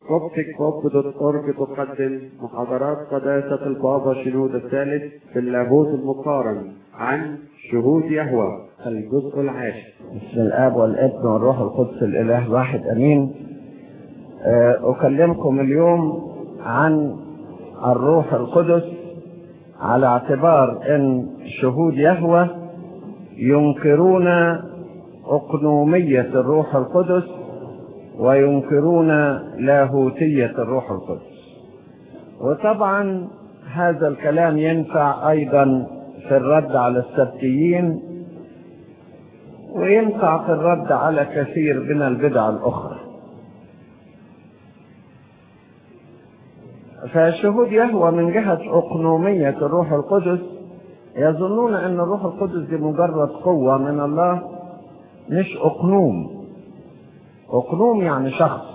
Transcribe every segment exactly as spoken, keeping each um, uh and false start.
كوبتك كوب دوت أورج تقدم محاضرات قداسة البابا شنود الثالث في اللاهوت المقارن عن شهود يهوه الجزء العاشر. بسم الآب والابن والروح القدس الإله واحد أمين. أكلمكم اليوم عن الروح القدس على اعتبار أن شهود يهوه ينكرون أقنومية الروح القدس وينكرون لاهوتية الروح القدس. وطبعا هذا الكلام ينفع أيضا في الرد على السبتيين، وينفع في الرد على كثير من البدع الأخرى. فشهود يهوه من جهة أقنومية الروح القدس يظنون أن الروح القدس دي مجرد قوة من الله، مش أقنوم. أقنوم يعني شخص،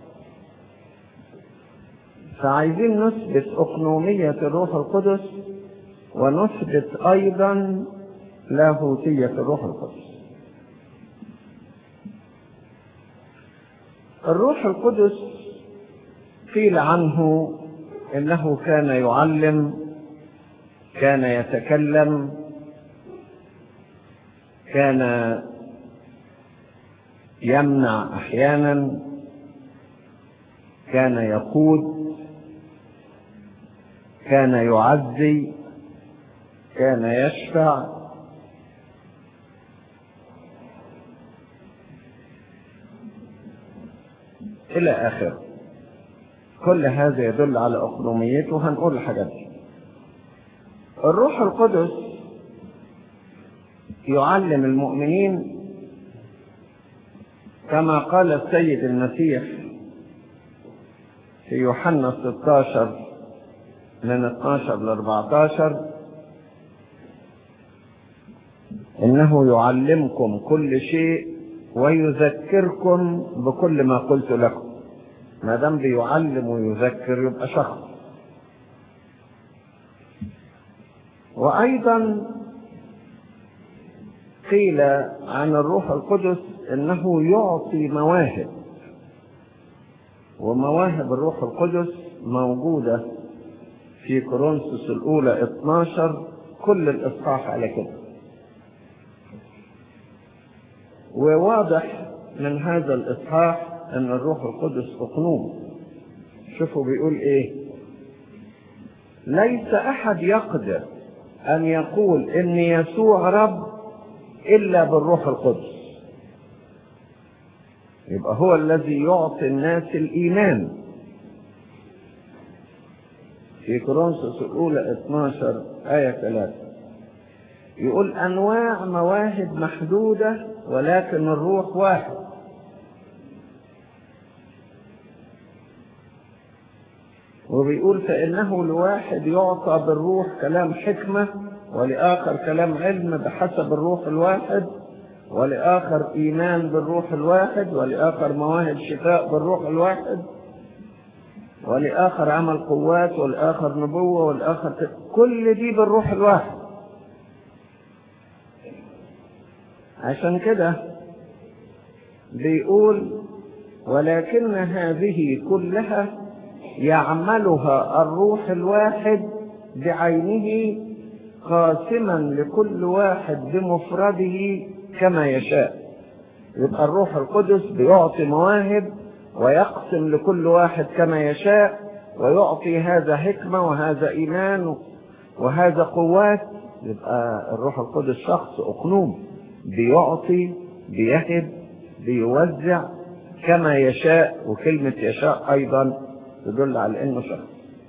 فعايزين نثبت أقنومية الروح القدس ونثبت أيضا لاهوتية الروح القدس. الروح القدس قيل عنه إنه كان يعلم، كان يتكلم، كان يمنع أحيانا، كان يقود، كان يعزي، كان يشفع، إلى آخره. كل هذا يدل على أقنوميته. هنقول الحاجات دي. الروح القدس يعلم المؤمنين كما قال السيد المسيح في يوحنا ستة عشر من اثناشر ل أربعة عشر: إنه يعلمكم كل شيء ويذكركم بكل ما قلت لكم. ما دام بيعلم ويذكر يبقى شخص. وأيضا قيل عن الروح القدس إنه يعطي مواهب، ومواهب الروح القدس موجودة في كورنثوس الأولى اثناشر، كل الإصحاح على كده. وواضح من هذا الإصحاح أن الروح القدس أقنوم. شوفوا بيقول إيه: ليس أحد يقدر أن يقول إن يسوع رب إلا بالروح القدس. يبقى هو الذي يعطي الناس الإيمان. في كورنثوس الأولى اثناشر آية ثلاثة يقول: أنواع مواهب محدودة ولكن الروح واحد. وبيقول: فإنه لواحد يعطى بالروح كلام حكمة، ولآخر كلام علم بحسب الروح الواحد، ولآخر إيمان بالروح الواحد، ولآخر مواهب شفاء بالروح الواحد، ولآخر عمل قوات، والآخر نبوة، والآخر كل دي بالروح الواحد. عشان كده بيقول: ولكن هذه كلها يعملها الروح الواحد بعينه، قاسما لكل واحد بمفرده كما يشاء. يبقى الروح القدس بيعطي مواهب ويقسم لكل واحد كما يشاء، ويعطي هذا حكمة وهذا إيمان وهذا قوات. يبقى الروح القدس شخص أقنوم، بيعطي، بيهب، بيوزع كما يشاء. وكلمة يشاء أيضا تدل على إنه شخص.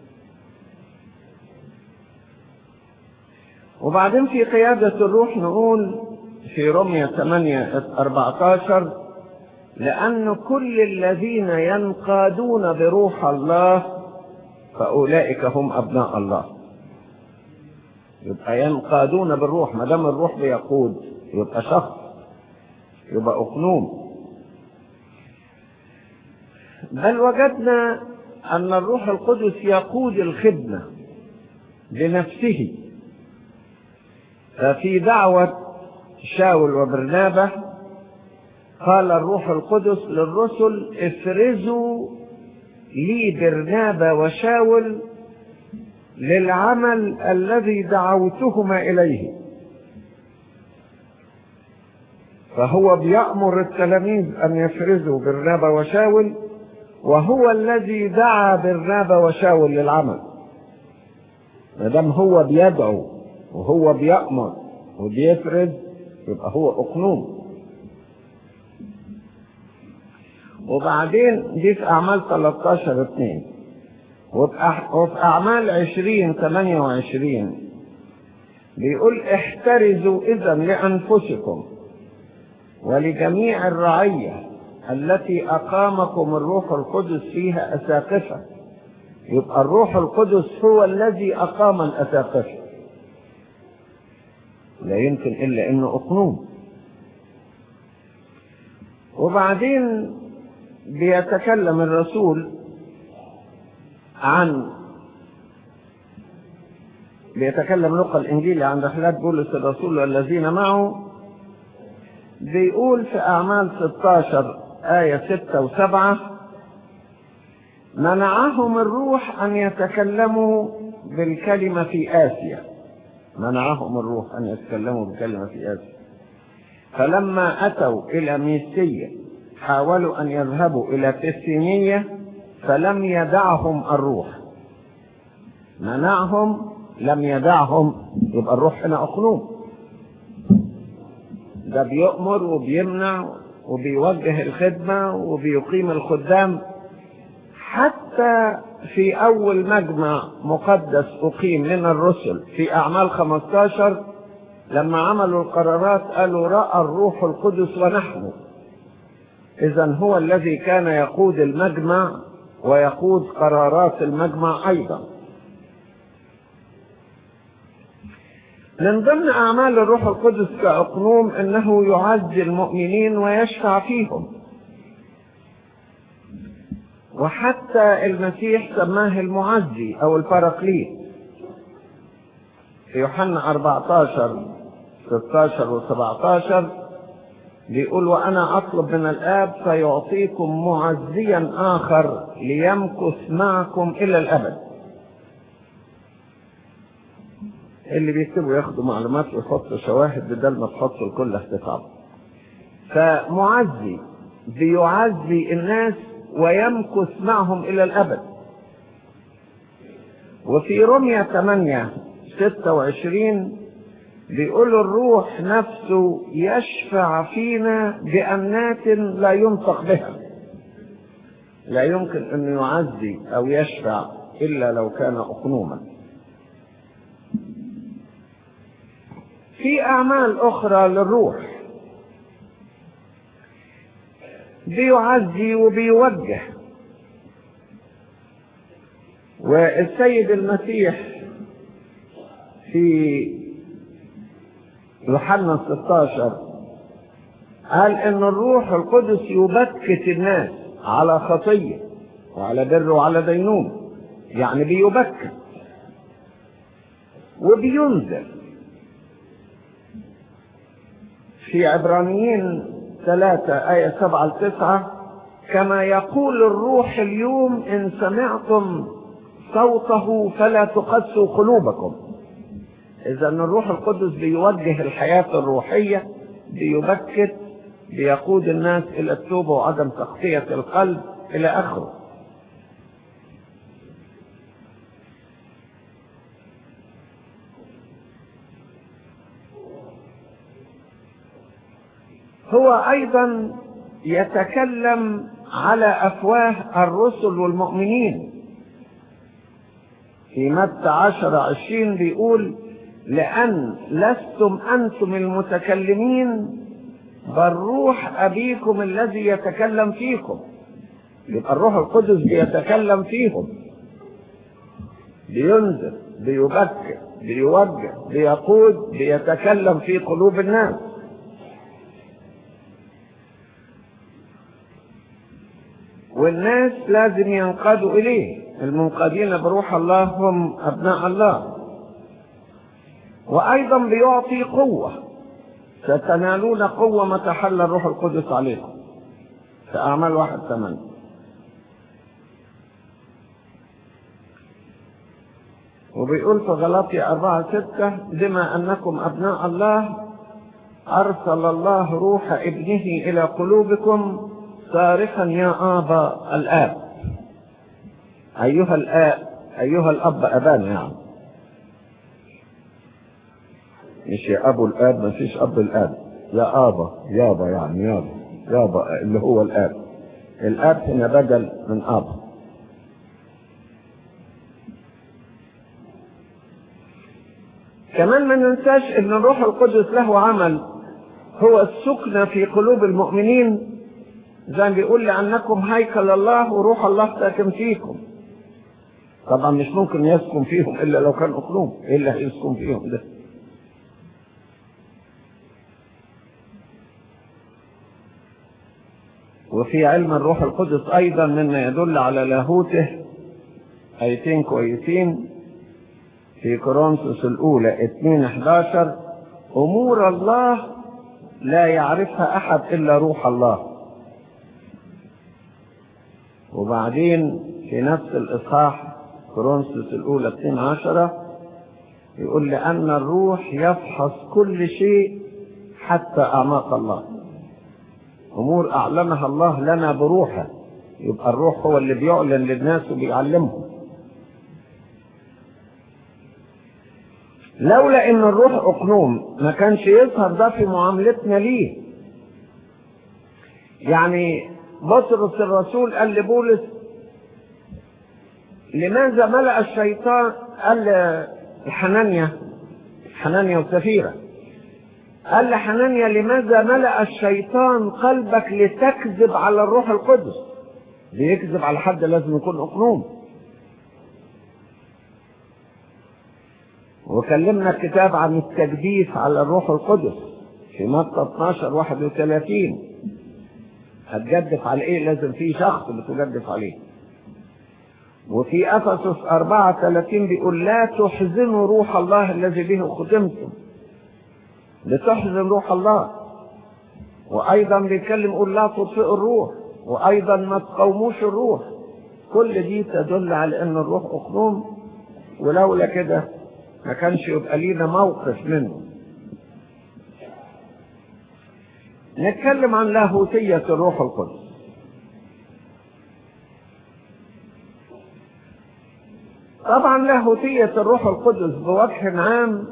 وبعدين في قيادة الروح نقول في رومية ثمانية أربعة عشر: لأن كل الذين ينقادون بروح الله فأولئك هم أبناء الله. يبقى ينقادون بالروح. ما دام الروح بيقود يبقى شخص، يبقى أقنوم. بل وجدنا أن الروح القدس يقود الخدمة بنفسه. ففي دعوة شاول وبرنابة قال الروح القدس للرسل: افرزوا لي برنابا وشاول للعمل الذي دعوتهما إليه. فهو بيأمر التلاميذ أن يفرزوا برنابا وشاول، وهو الذي دعا برنابا وشاول للعمل. ما دام هو بيدعو وهو بيأمر وبيفرز يبقى هو أقنوم. وبعدين دي في أعمال ثلاثة عشر اثنين، وفي أعمال عشرين ثمانية وعشرين بيقول احترزوا إذا لأنفسكم ولجميع الرعية التي أقامكم الروح القدس فيها أساقفة. يبقى الروح القدس هو الذي أقام الأساقفة، لا يمكن إلا إنه أقنوم. وبعدين بيتكلم الرسول عن بيتكلم لوقا الإنجيلي عن رحلات بولس الرسول والذين معه. بيقول في أعمال ستة عشر آية ستة وسبعة منعهم الروح أن يتكلموا بالكلمة في آسيا. منعهم الروح أن يتكلموا بالكلمة في آسيا. فلما أتوا إلى ميسية حاولوا أن يذهبوا إلى تسينية فلم يدعهم الروح. منعهم لم يدعهم، يبقى الروح هنا أقنوم. ده بيؤمر وبيمنع وبيوجه الخدمة وبيقيم الخدام. حتى في أول مجمع مقدس أقيم من الرسل في أعمال خمسة عشر لما عملوا القرارات قالوا رأى الروح القدس ونحن. إذن هو الذي كان يقود المجمع ويقود قرارات المجمع أيضا. من ضمن أعمال الروح القدس كأقنوم أنه يعزي المؤمنين ويشفع فيهم. وحتى المسيح سماه المعزي أو الباراكليت في يوحنا أربعة عشر ستة عشر وسبعة عشر بيقول وأنا أطلب من الآب فيعطيكم معزيا آخر ليمكث معكم إلى الأبد. اللي بيكتبوا ياخدوا معلومات ويحطوا شواهد بدل ما تحطوا الكل احتفال. فمعزي بيعزي الناس ويمكث معهم إلى الأبد. وفي رمية ثمانية ستة وعشرين بيقول الروح نفسه يشفع فينا بأنات لا ينطق بها. لا يمكن أن يعزي أو يشفع إلا لو كان أقنوما. في أعمال أخرى للروح بيعزي وبيوجه. والسيد المسيح في يوحنا ستة عشر قال ان الروح القدس يبكت الناس على خطية وعلى بر وعلى دينون. يعني بيبكت وبينذر. في عبرانيين ثلاثة آية سبعة لتسعة كما يقول الروح اليوم إن سمعتم صوته فلا تقسوا قلوبكم. إذا الروح القدس بيوجه الحياة الروحية، بيبكت، بيقود الناس إلى التوبة وعدم تغطية القلب إلى آخره. هو أيضا يتكلم على أفواه الرسل والمؤمنين. في متى عشرة عشرين بيقول لأن لستم أنتم المتكلمين بل روح أبيكم الذي يتكلم فيكم. يبقى الروح القدس بيتكلم فيهم، بينذر، بيبكر، بيوجه، بيقود، بيتكلم في قلوب الناس. والناس لازم ينقادوا إليه. المنقادين بروح الله هم أبناء الله. وأيضا بيعطي قوة. ستنالون قوة متى حل الروح القدس عليكم في أعمال واحد ثمانية. وبيقول في غلاطية أربعة ستة: بما أنكم أبناء الله أرسل الله روح ابنه إلى قلوبكم صارخا يا آبا الآب. أيها الآب، أيها الأب أبانا يعني، مش يا أبو الآب، ما فيش أب الآب، يا آبا، يابا يعني يابا يابا اللي هو الآب. الآب هنا بدل من آبا. كمان ما ننساش ان الروح القدس له عمل، هو السكنة في قلوب المؤمنين، زي ما بيقول لأنكم هيكل الله وروح الله ساكن فيكم. طبعا مش ممكن يسكن فيهم إلا لو كان أقلوم، إيه اللي هيسكن فيهم ده؟ وفي علم الروح القدس أيضا مما يدل على لاهوته آيتين كويسين في كورنثوس الأولى اثنين احداشر: أمور الله لا يعرفها أحد إلا روح الله. وبعدين في نفس الإصحاح كورنثوس الأولى اثنين عشرة يقول: لأن الروح يفحص كل شيء حتى أعماق الله. أمور أعلنها الله لنا بروحه، يبقى الروح هو اللي بيعلن للناس وبيعلمهم. لولا ان الروح اقنوم ما كانش يظهر ده في معاملتنا ليه. يعني بطرس الرسول قال لبولس: لماذا ملأ الشيطان، قال لحنانيا، حنانيا وسفيرة، قال لحنانيا: لماذا ملأ الشيطان قلبك لتكذب على الروح القدس؟ بيكذب على حد لازم يكون اقنوم. وكلمنا الكتاب عن التجديف على الروح القدس في متى اثناشر واحد وثلاثين. هتجدف على ايه؟ لازم في شخص بتجدف عليه. وفي افسس أربعة ثلاثين بيقول: لا تحزنوا روح الله الذي به ختمتم. بتحزن روح الله. وايضا بيتكلم يقول: لا تطفئوا الروح، وايضا ما تقوموش الروح. كل دي تدل على ان الروح اقنوم، ولولا كده ما كانش يبقى لينا موقف منه. نتكلم عن لاهوتية الروح القدس. طبعا لاهوتية الروح القدس بوجه عام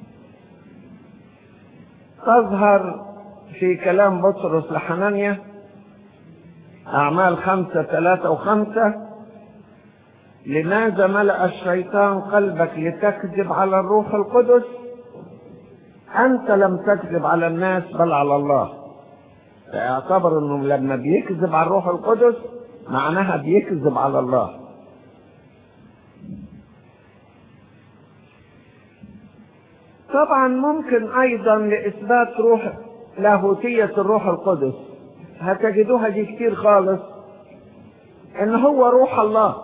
تظهر في كلام بطرس لحنانيا أعمال خمسة ثلاثة وخمسة: لماذا ملأ الشيطان قلبك لتكذب على الروح القدس؟ أنت لم تكذب على الناس بل على الله. فاعتبر أنه لما بيكذب على الروح القدس معناها بيكذب على الله. طبعا ممكن أيضا لإثبات روح لاهوتية الروح القدس، هتجدوها دي كتير خالص، إن هو روح الله.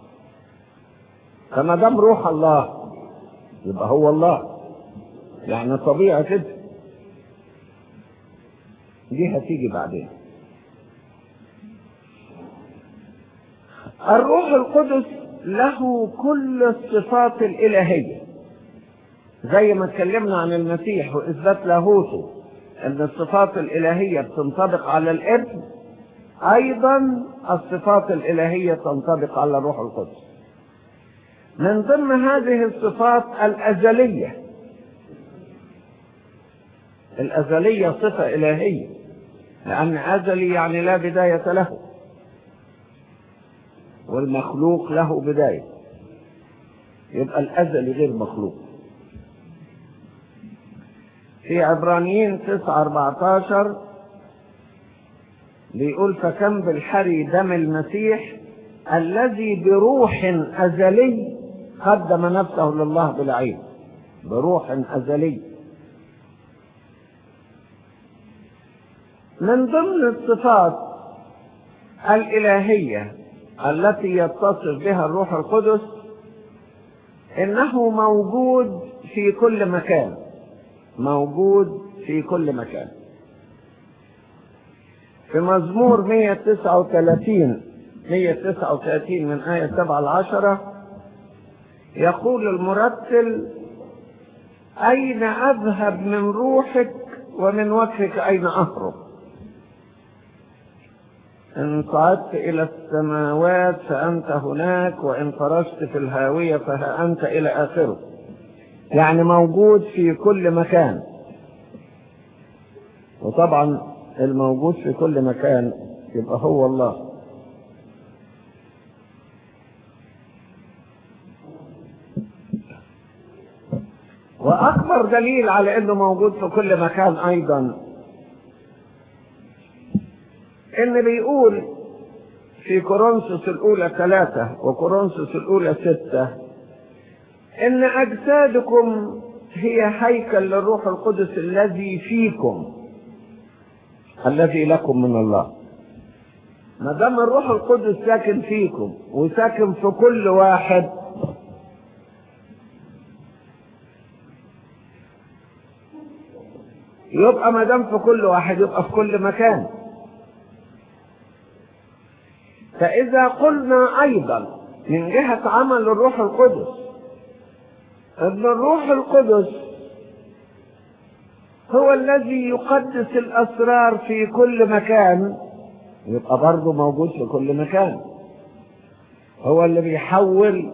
فما دام روح الله يبقى هو الله، يعني طبيعة كده. دي هتيجي بعدين. الروح القدس له كل الصفات الإلهية، زي ما اتكلمنا عن المسيح وإثبات لاهوته أن الصفات الإلهية بتنطبق على الابن، أيضا الصفات الإلهية تنطبق على الروح القدس. من ضمن هذه الصفات الأزلية. الأزلية صفة إلهية، لأن أزلي يعني لا بداية له، والمخلوق له بداية، يبقى الأزلي غير مخلوق. في عبرانيين تسعة أربعة عشر بيقول: فكم بالحري دم المسيح الذي بروح أزلي قدم نفسه لله بلا عيب. بروح أزلي. من ضمن الصفات الإلهية التي يتصف بها الروح القدس إنه موجود في كل مكان. موجود في كل مكان. في مزمور مئة وتسعة وثلاثين مئة وتسعة وثلاثين من آية سبعة لعشرة يقول المرتل: أين أذهب من روحك ومن وجهك أين أهرب؟ إن صعدت إلى السماوات فأنت هناك، وإن فرشت في الهاوية فها أنت إلى آخره. يعني موجود في كل مكان. وطبعا الموجود في كل مكان يبقى هو الله. وأكبر دليل على أنه موجود في كل مكان أيضا إن بيقول في كورنثوس الأولى ثلاثة وكورنثوس الأولى ستة إن أجسادكم هي هيكل للروح القدس الذي فيكم الذي لكم من الله. ما دام الروح القدس ساكن فيكم وساكن في كل واحد، يبقى ما دام في كل واحد يبقى في كل مكان. فإذا قلنا أيضا من جهة عمل الروح القدس أن الروح القدس هو الذي يقدس الأسرار في كل مكان، يبقى برضه موجود في كل مكان. هو اللي بيحول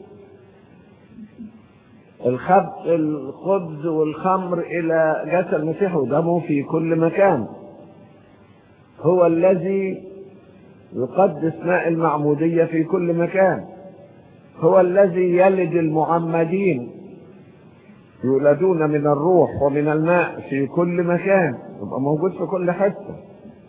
الخبز الخبز والخمر إلى جسد المسيح ودمه في كل مكان. هو الذي يقدس ماء المعمودية في كل مكان. هو الذي يلد المعمدين يولدون من الروح ومن الماء في كل مكان، يبقى موجود في كل حتة.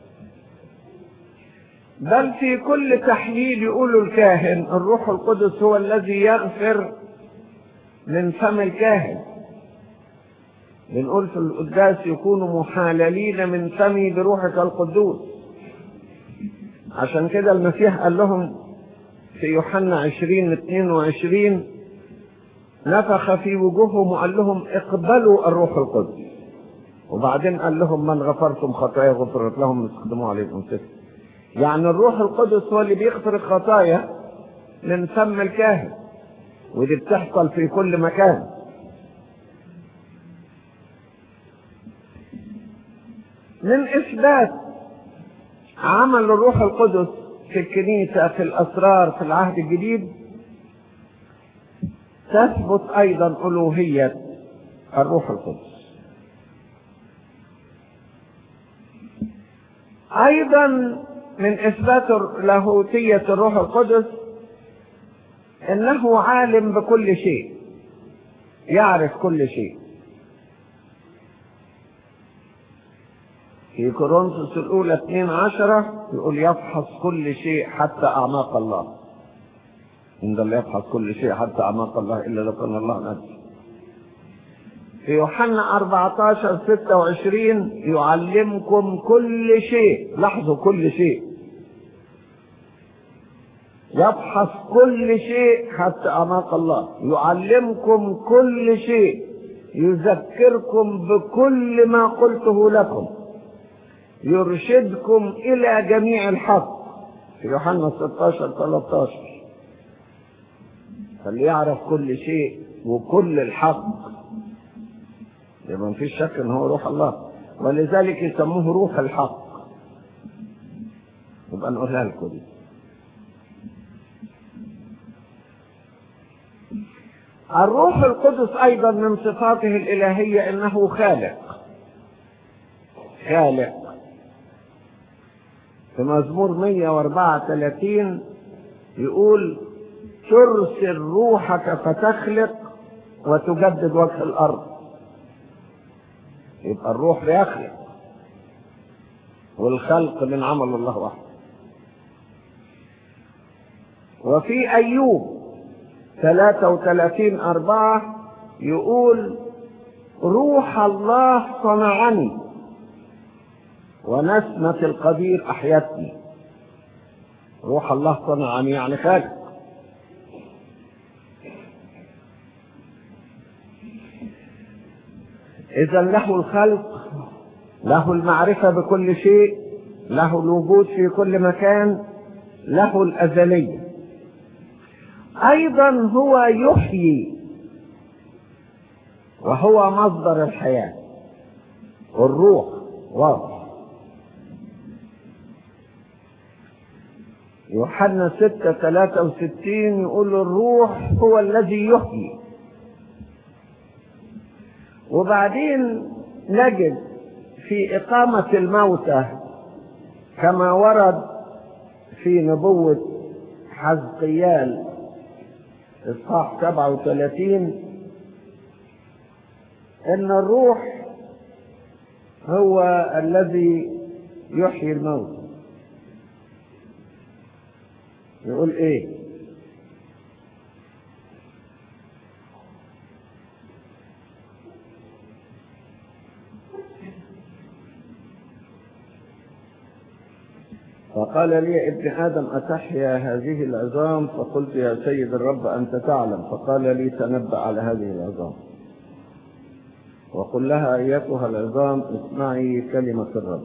بل في كل تحليل يقول الكاهن الروح القدس هو الذي يغفر من فم الكاهن. بنقول في القداس يكونوا محاللين من فمي بروحك القدوس. عشان كده المسيح قال لهم في يوحنا عشرين اثنين وعشرين نفخ في وجوههم وقال لهم اقبلوا الروح القدس. وبعدين قال لهم من غفرتم خطايا غفرت لهم استخدموا عليكم سفر. يعني الروح القدس هو اللي بيغفر الخطايا من فم الكاهن، ودي بتحصل في كل مكان. من إثبات عمل الروح القدس في الكنيسة في الأسرار في العهد الجديد تثبت أيضا ألوهية الروح القدس. أيضا من إثبات لاهوتية الروح القدس إنه عالم بكل شيء، يعرف كل شيء. في كورنثوس الأولى اثنين عشرة يقول يفحص كل شيء حتى أعماق الله. إن الله يفحص كل شيء حتى أعماق الله إلا لو كان الله نفسه. في يوحنا أربعة عشر ستة وعشرين يعلمكم كل شيء. لاحظوا كل شيء، يفحص كل شيء حتى أعماق الله، يعلمكم كل شيء، يذكركم بكل ما قلته لكم، يرشدكم إلى جميع الحق. في يوحنا ستة عشر ثلاثة عشر فاللي يعرف كل شيء وكل الحق يبقى مفيش شك ان هو روح الله، ولذلك يسموه روح الحق. يبقى نقولها لكم دي. الروح القدس ايضا من صفاته الالهية انه خالق. خالق في مزمور مئة وأربعة وثلاثين يقول ترسل روحك فتخلق وتجدد وجه الارض. يبقى الروح بيخلق والخلق من عمل الله وحده. وفي ايوب ثلاثة وثلاثين أربعة يقول روح الله صنعني ونسمة القدير أحيتني. روح الله صنعني يعني خالق. إذا له الخلق، له المعرفة بكل شيء، له الوجود في كل مكان، له الأزلية. أيضا هو يحيي وهو مصدر الحياة والروح واضح. يوحنا ستة ثلاثة وستين يقول الروح هو الذي يحيي. وبعدين نجد في إقامة الموتى كما ورد في نبوة حزقيال إصحاح سبعة وثلاثين إن الروح هو الذي يحيي الموت. يقول إيه؟ فقال لي ابن آدم أتحيا هذه العظام؟ فقلت يا سيد الرب أنت تعلم. فقال لي تنبأ على هذه العظام وقل لها أيتها العظام اسمعي كلمة الرب.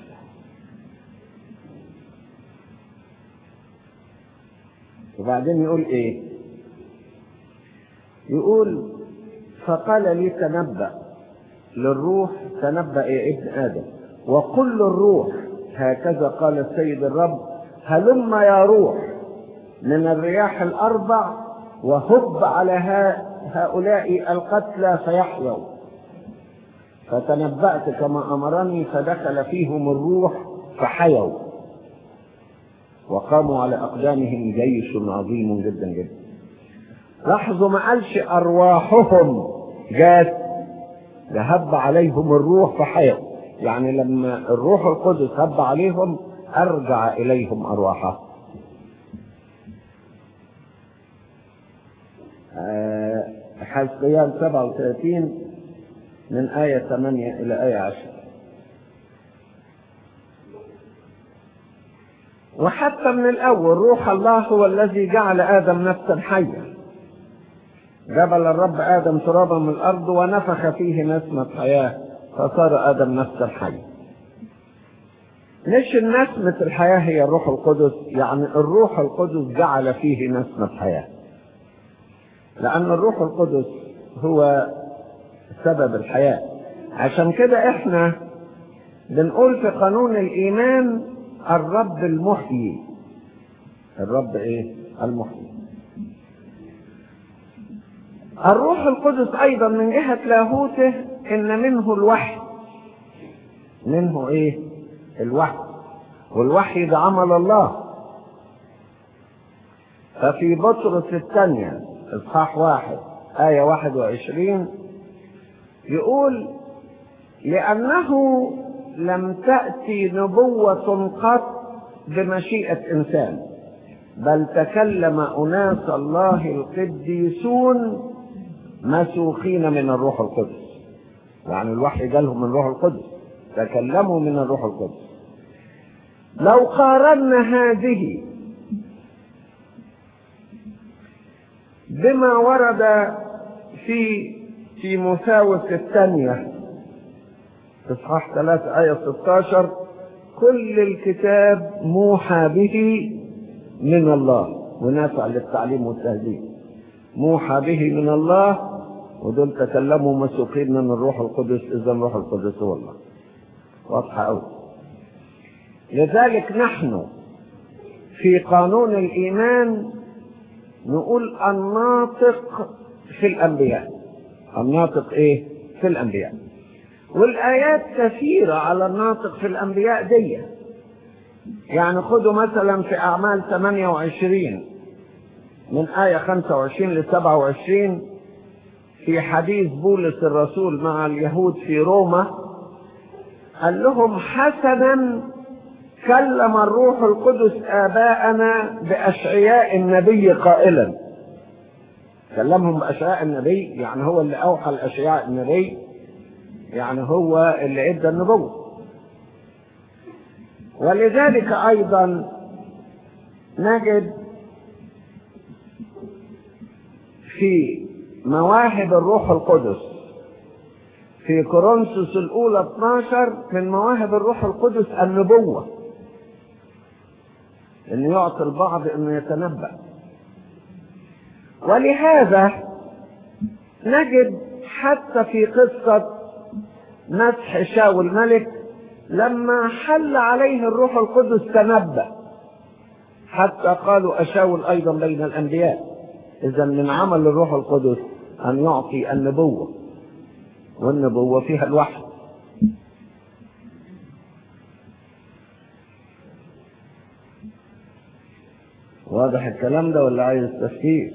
وبعدين يقول إيه؟ يقول فقال لي تنبأ للروح، تنبأ يا ابن آدم وقل للروح هكذا قال السيد الرب هلم يا روح من الرياح الأربع وهب على هؤلاء القتلى فيحيوا. فتنبأت كما أمرني فدخل فيهم الروح فحيوا وقاموا على أقدامهم جيش عظيم جدا جدا. لاحظوا ما قالش أرواحهم جات، ده هب عليهم الروح فحيوا، يعني لما الروح القدس هب عليهم أرجع إليهم أرواحهم. حزقيال سبعة وثلاثين من آية ثمانية إلى آية عشرة. وحتى من الأول روح الله هو الذي جعل آدم نفسا حيا. جبل الرب آدم ترابا من الأرض ونفخ فيه نسمة حياة فصار آدم نفسا حيا. مش نسمة الحياة هي الروح القدس، يعني الروح القدس جعل فيه نسمة حياة، لأن الروح القدس هو سبب الحياة. عشان كده احنا بنقول في قانون الإيمان الرب المحيي. الرب ايه؟ المحيي. الروح القدس ايضا من جهة لاهوته ان منه الوحي. منه ايه؟ الوحي. والوحي ده عمل الله. ففي بطرس الثانية اصحاح واحد آية واحد وعشرين يقول لأنه لم تأتي نبوة قط بمشيئة إنسان بل تكلم أناس الله القديسون مسوقين من الروح القدس. يعني الوحي جالهم من الروح القدس، تكلموا من الروح القدس. لو قارنا هذه بما ورد في تيموثاوس الثانية اصحاح ثلاثة آية ستة عشر كل الكتاب موحى به من الله ونافع للتعليم والتهذيب. موحى به من الله، ودول تكلموا مسوقين من الروح القدس. إذا الروح القدس هو الله. واضحة أوي. لذلك نحن في قانون الإيمان نقول الناطق في الأنبياء. الناطق إيه؟ في الأنبياء. والآيات كثيرة على الناطق في الأنبياء دي. يعني خذوا مثلا في أعمال ثمانية وعشرين من آية خمسة وعشرين ل سبعة وعشرين في حديث بولس الرسول مع اليهود في روما، قال لهم حسنا كلم الروح القدس آباءنا بأشعياء النبي قائلا. كلمهم بأشعياء النبي، يعني هو اللي أوحى لأشعياء النبي، يعني هو اللي ادى النبوة. ولذلك أيضا نجد في مواهب الروح القدس في كورنثوس الأولى اثناشر من مواهب الروح القدس النبوة، إنه يعطي البعض إنه يتنبأ. ولهذا نجد حتى في قصة مسح شاول الملك لما حل عليه الروح القدس تنبأ، حتى قالوا أشاول أيضا بين الأنبياء. إذا من عمل الروح القدس أن يعطي النبوة، والنبوة فيها الوحي. واضح الكلام ده ولا عايز تفكير؟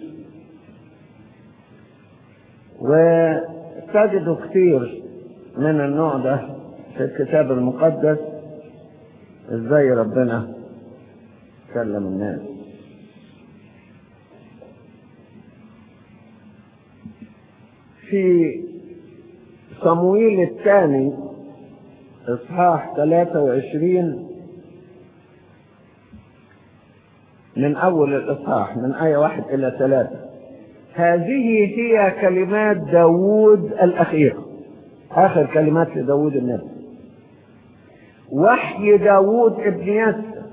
وتجدوا كتير من النوع ده في الكتاب المقدس، ازاي ربنا كلم الناس. في صموئيل الثاني اصحاح ثلاثة وعشرين من اول الاصحاح من آية واحد الى ثلاثة، هذه هي كلمات داوود الأخيرة، آخر كلمات لداوود النبي. وحي داوود ابن يسى،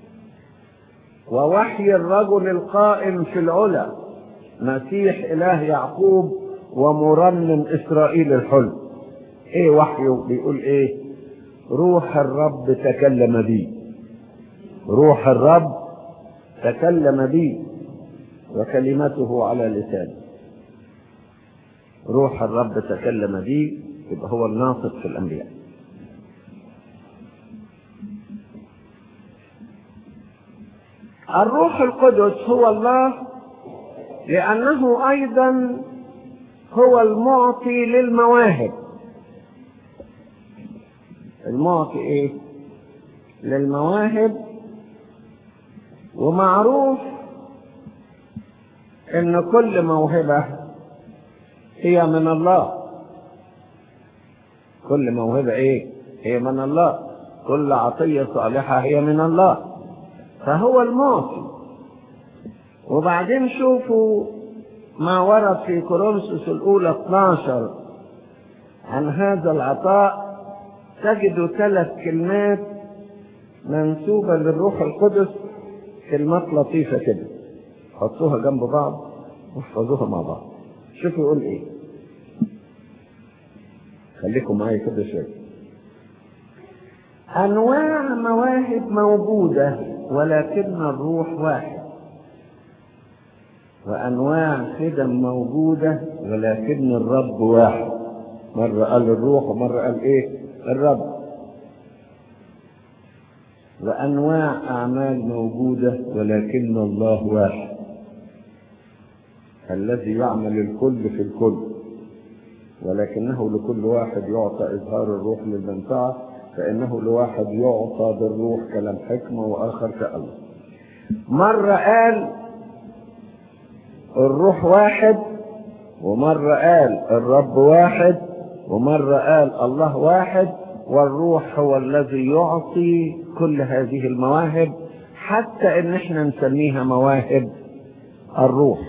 ووحي الرجل القائم في العلا، مسيح إله يعقوب ومرنم إسرائيل الحلم. إيه وحيه؟ بيقول إيه؟ روح الرب تكلم بي، روح الرب تكلم بي وكلمته على لساني. روح الرب تكلم بي، يبقى هو الناطق في الأنبياء. الروح القدس هو الله، لأنه أيضا هو المعطي للمواهب. المعطي إيه؟ للمواهب. ومعروف إن كل موهبة هي من الله. كل موهبة إيه؟ هي من الله. كل عطية صالحة هي من الله، فهو المعطي. وبعدين شوفوا ما ورد في كورنثوس الأولى اثناشر عن هذا العطاء، تجدوا ثلاث كلمات منسوبة للروح القدس، كلمات لطيفة كده، حطوها جنب بعض واحفظوها مع بعض. شوفوا يقول ايه، خليكم معايا كده شوية. انواع مواهب موجودة ولكن الروح واحد، وانواع خدم موجودة ولكن الرب واحد. مرة قال الروح ومرة قال ايه؟ الرب. وأنواع أعمال موجودة ولكن الله واحد، الذي يعمل الكل في الكل، ولكنه لكل واحد يعطى إظهار الروح للمنفعة، فإنه لواحد يعطى بالروح كلام حكمة وآخر كأمر. مرة قال الروح واحد، ومرة قال الرب واحد، ومرة قال الله واحد، والروح هو الذي يعطي كل هذه المواهب، حتى ان احنا نسميها مواهب الروح.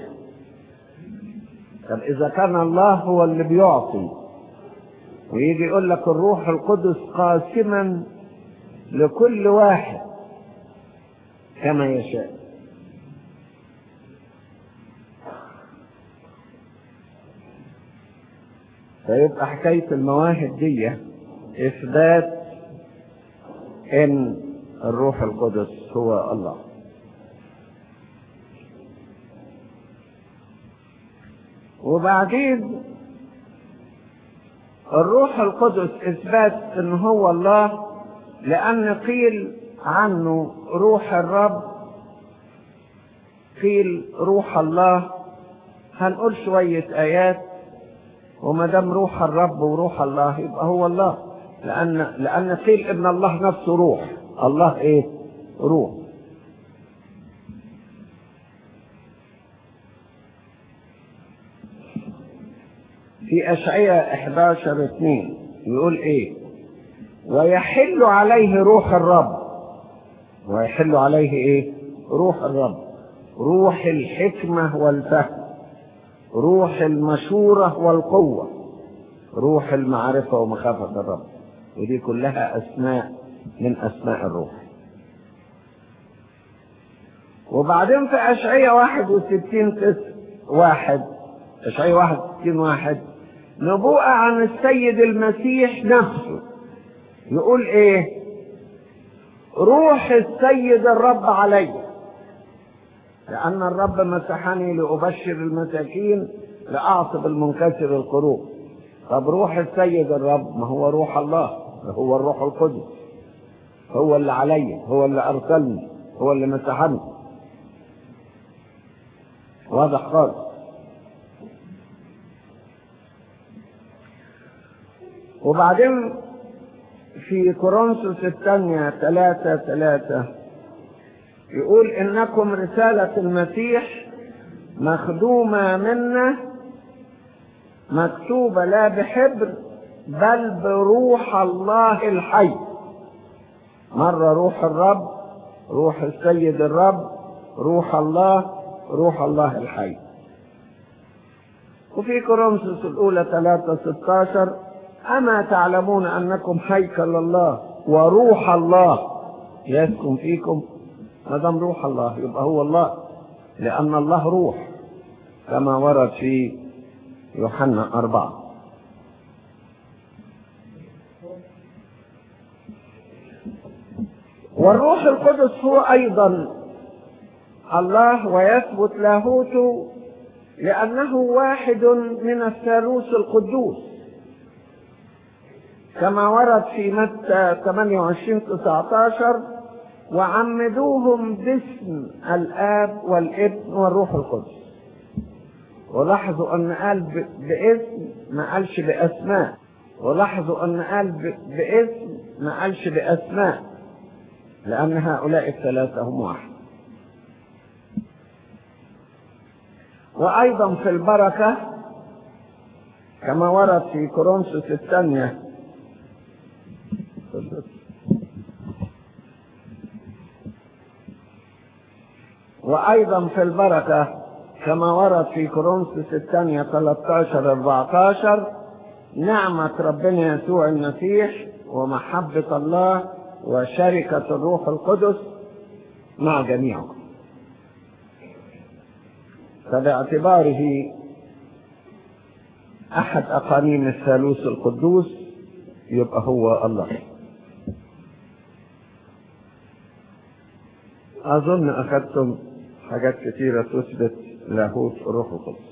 طب اذا كان الله هو اللي بيعطي، ويجي يقول لك الروح القدس قاسما لكل واحد كما يشاء، فيبقى حكاية المواهب دي إثبات إن الروح القدس هو الله. وبعدين الروح القدس إثبات إن هو الله، لأن قيل عنه روح الرب، قيل روح الله. هنقول شوية آيات، وما دام روح الرب وروح الله يبقى هو الله، لأن لأن قيل إن الله نفسه روح. الله إيه؟ روح. في أشعياء إحدى عشر اثنين يقول إيه؟ ويحل عليه روح الرب. ويحل عليه إيه؟ روح الرب، روح الحكمة والفهم، روح المشورة والقوة، روح المعرفة ومخافة الرب. ودي كلها أسماء من أسماء الروح. وبعدين في أشعياء واحد وستين تسع واحد إشعياء واحد وستين واحد نبوءة عن السيد المسيح نفسه. يقول ايه؟ روح السيد الرب علي، لأن الرب مسحني لأبشر المساكين، لأعصب المنكسر القلوب. طب روح السيد الرب ما هو روح الله، هو الروح القدس، هو اللي علي، هو اللي أرسلني، هو اللي مسحني. واضح خالص. وبعدين في كورنثوس الثانية ثلاثة ثلاثة يقول إنكم رسالة المسيح مخدومة منا، مكتوبة لا بحبر بل بروح الله الحي. مرة روح الرب، روح السيد الرب، روح الله، روح الله الحي. وفي كورنثوس الأولى ثلاثة ستاشر أما تعلمون أنكم هيكل الله وروح الله يسكن فيكم؟ ما دام روح الله يبقى هو الله، لأن الله روح كما ورد في يوحنا أربعة. والروح القدس هو أيضا الله ويثبت لاهوته لأنه واحد من الثالوث القدوس، كما ورد في متى ثمانية وعشرين تسعة عشر وعمدوهم باسم الآب والابن والروح القدس. ولاحظوا أن قال باسم ما قالش بأسماء، ولاحظوا أن قال باسم ما قالش بأسماء، لأن هؤلاء الثلاثة هم واحد. وأيضا في البركة كما ورد في كورنثوس الثانية وأيضا في البركة كما ورد في كورنثوس الثانية ثلاثة عشر أربعة عشر نعمة ربنا يسوع المسيح ومحبة الله وشركة الروح القدس مع جميعكم. فباعتباره أحد أقانيم الثالوث القدوس يبقى هو الله. أظن أخذتم حاجات كثيرة تثبت لاهوت الروح القدس.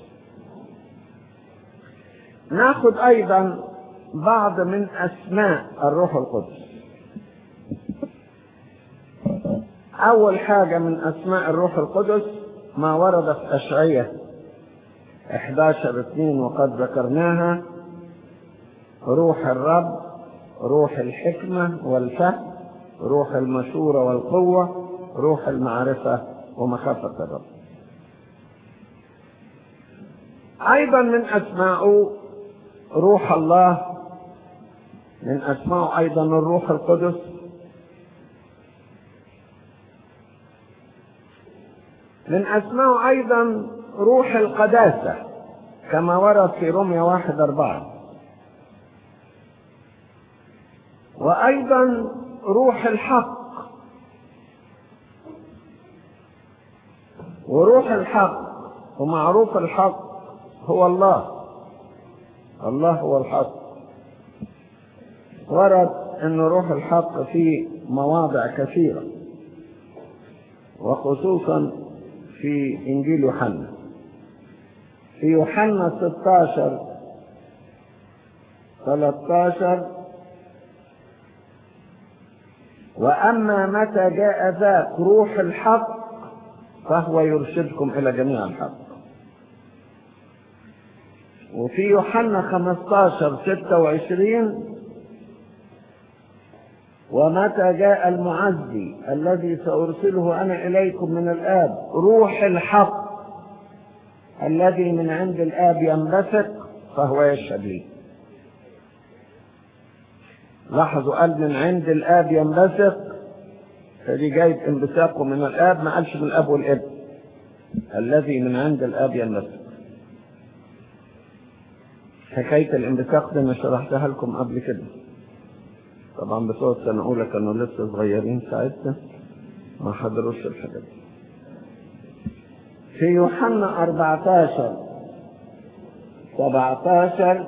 ناخذ أيضا بعض من أسماء الروح القدس. أول حاجة من أسماء الروح القدس ما ورد في أشعياء إحدى عشر اثنين وقد ذكرناها: روح الرب، روح الحكمة والفهم، روح المشورة والقوة، روح المعرفة ومخافة الرب. أيضا من أسماءه روح الله، من أسماءه أيضا الروح القدس. من أسماءه أيضا روح القداسة كما ورد في رومية واحد أربعة. وأيضا روح الحق. وروح الحق ومعروف الحق هو الله، الله هو الحق. ورد أن روح الحق في مواضع كثيرة، وخصوصا في إنجيل يوحنا. في يوحنا ستة عشر ثلاثة عشر: وأما متى جاء ذاك روح الحق فهو يرشدكم إلى جميع الحق. وفي يوحنا خمسة عشر ستة وعشرين: ومتى جاء المعزي الذي سأرسله أنا إليكم من الآب، روح الحق الذي من عند الآب ينبثق فهو يشهد لي. لاحظوا قال من عند الآب ينبثق، فدي جايب انبثاقه من الآب، ما قالش من الآب والابن. الذي من عند الآب ينبثق. حكاية الانبثاق دي أنا شرحتها لكم قبل كده، طبعا بصوت سنة أولى كانوا لسه صغيرين ساعتها ما حضروش الحاجات دي. في يوحنا أربعة عشر سبعة عشر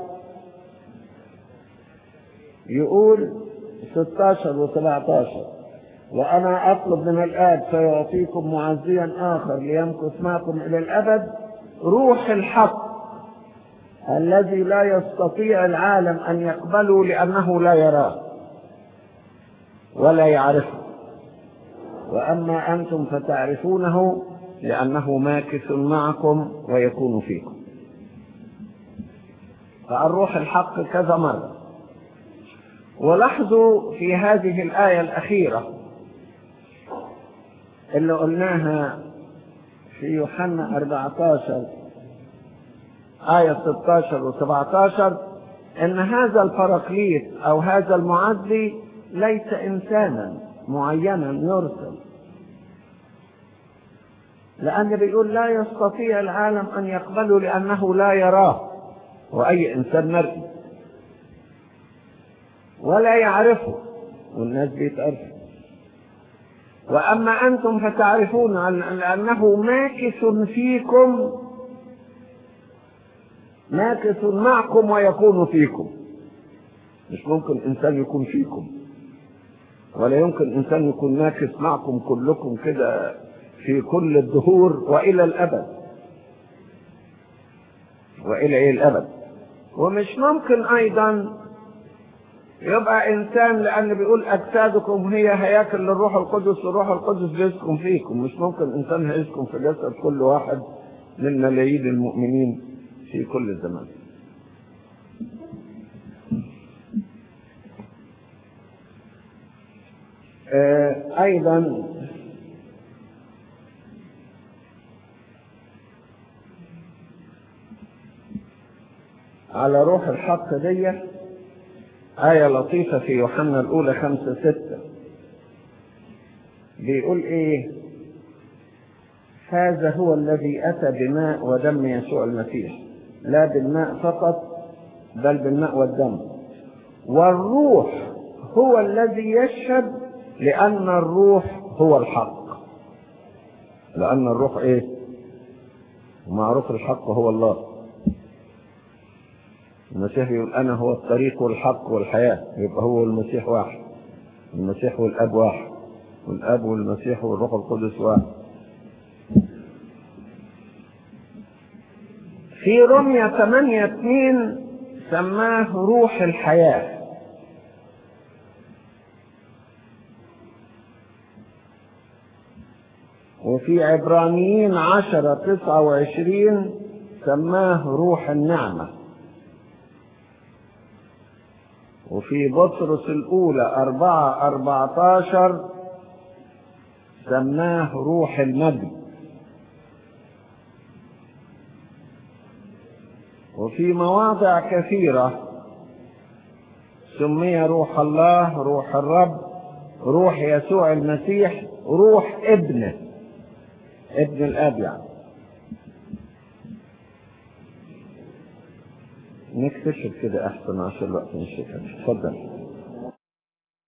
يقول ستة عشر وسبعة عشر: وأنا أطلب من الآب فيعطيكم معزيا آخر ليمكث معكم إلى الأبد، روح الحق الذي لا يستطيع العالم أن يقبله لأنه لا يراه ولا يعرفه، وأما أنتم فتعرفونه لأنه ماكث معكم ويكون فيكم. فالروح الحق كذا مرة. ولاحظوا في هذه الآية الأخيرة اللي قلناها في يوحنا أربعة عشر آية ستة عشر وسبعة عشر إن هذا البراكليت أو هذا المعزي ليس إنسانا معينا يرسل، لأن بيقول لا يستطيع العالم أن يقبله لأنه لا يراه، وأي إنسان مرئي، ولا يعرفه، والناس بيتعرفوا. وأما أنتم فتعرفون لأنه ماكث فيكم، ماكث معكم ويكون فيكم. مش ممكن إنسان يكون فيكم، ولا يمكن إنسان يكون ماكث معكم كلكم كده في كل الدهور وإلى الأبد، وإلى إيه الأبد. ومش ممكن أيضا يبقى إنسان، لأن بيقول أجسادكم هي هياكل للروح القدس والروح القدس بيسكن فيكم. مش ممكن إنسان هيسكن في جسد كل واحد من ملايين المؤمنين في كل الزمان. آه أيضا على روح الحق دي آية لطيفة في يوحنا الأولى خمسة ستة بيقول إيه: هذا هو الذي أتى بماء ودم يسوع المسيح، لا بالماء فقط بل بالماء والدم، والروح هو الذي يشهد، لأن الروح هو الحق. لأن الروح إيه؟ معروف الحق هو الله. المسيح يقول أنا هو الطريق والحق والحياة، يبقى هو المسيح واحد، المسيح والأب واحد، والأب والمسيح والروح القدس واحد. في رمية ثمانية اثنين سماه روح الحياة. وفي عبرانيين عشرة تسعة وعشرين سماه روح النعمة. وفي بطرس الأولى أربعة أربعة عشر سماه روح المجد. وفي مواضع كثيرة سمي روح الله، روح الرب، روح يسوع المسيح، روح ابنه، ابن الآب يعني. نكتشف كده أحسن عشان الوقت نشوفها. اتفضل.